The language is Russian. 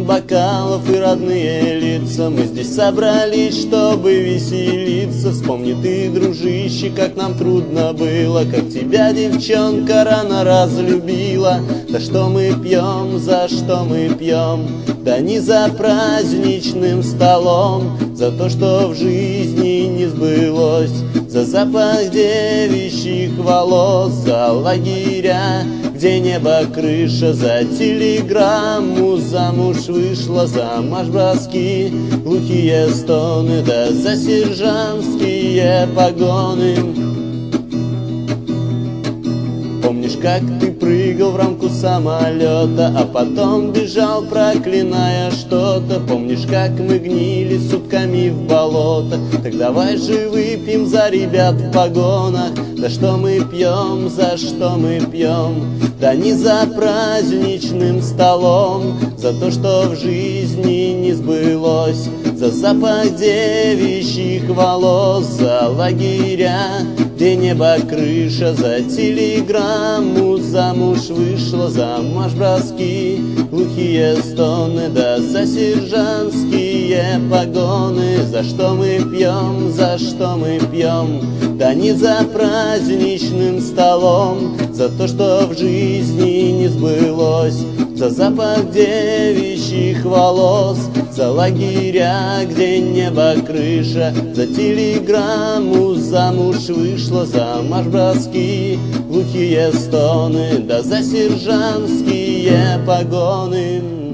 бокалов и родные лица. Мы здесь собрались, чтобы веселиться. Вспомни ты, дружище, как нам трудно было, как тебя девчонка рано разлюбила. Да что мы пьем, за что мы пьем? Да не за праздничным столом, за то, что в жизни не сбылось, за запах девичьих волос, за лагеря, где небо крыша, за телеграмму замуж вышла, за марш-броски, глухие стоны, да за сержантские погоны. Помнишь, как ты прыгал в рамку самолета, а потом бежал, проклиная что-то? Помнишь, как мы гнили сутками в болото? Так давай же выпьем за ребят в погонах. Да что мы пьем, за что мы пьем? Да не за праздничным столом, за то, что в жизни не сбылось, за запах девичьих волос, за лагеря, где небо крыша, за телеграмму замуж вышла, за марш-броски, глухие стоны, да за сержантские погоны. За что мы пьем, за что мы пьем? Да не за праздничным столом, за то, что в жизни не сбылось, за запах девичьих волос, за лагеря, где небо крыша, за телеграмму замуж вышла, за марш-броски, глухие стоны, да за сержантские погоны.